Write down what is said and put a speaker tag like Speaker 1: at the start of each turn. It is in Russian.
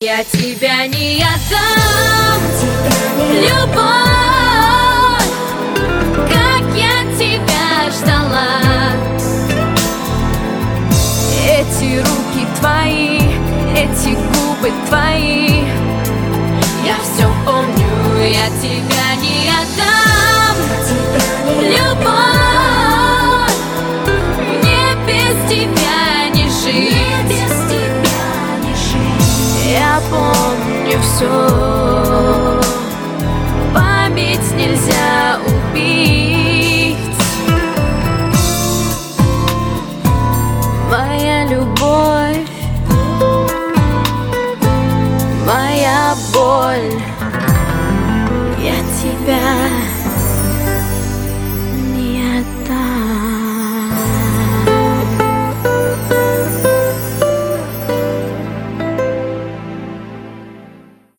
Speaker 1: Я тебя не отдам, любовь, как я тебя ждала. Эти руки твои, эти губы твои, я все помню, я тебя не отдам, любовь, мне без тебя не жить. Я помню все, память нельзя убить. Моя любовь, моя боль, я тебя